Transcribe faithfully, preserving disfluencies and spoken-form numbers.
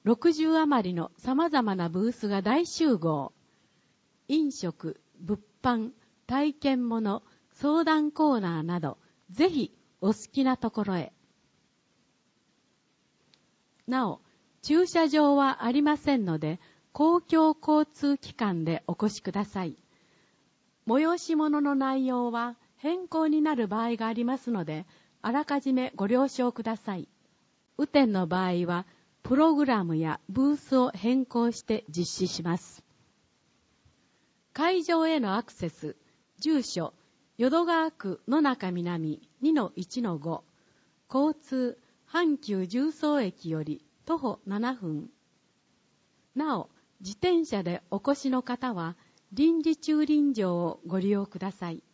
ろくじゅう余りの様々なブースが大集合。飲食、物販、体験物、相談コーナーなど、ぜひお好きなところへ。なお、駐車場はありませんので、公共交通機関でお越しください。催し物の内容は変更になる場合がありますので、あらかじめご了承ください。雨天の場合は、プログラムやブースを変更して実施します。会場へのアクセス、住所、淀川区野中南 にのいちのご、交通、阪急十三駅より徒歩ななふん。なお、自転車でお越しの方は、臨時駐輪場をご利用ください。